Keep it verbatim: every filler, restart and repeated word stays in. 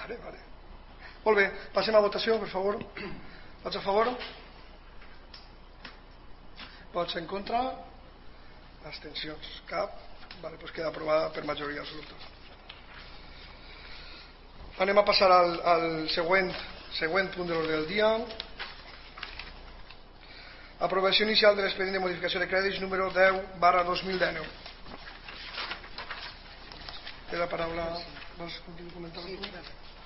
Vale, vale. Molt bé, passem a votació, per favor. Vots a favor? Vots en contra? Abstencions? Cap? Vale, doncs queda aprovada per majoria absoluta. Anem a passar al, al següent, següent punt de l'ordre del dia. Aprovació inicial de l'expedient de modificació de crèdits número deu barra dos mil dinou. Té la paraula. Vols comentar? Sí,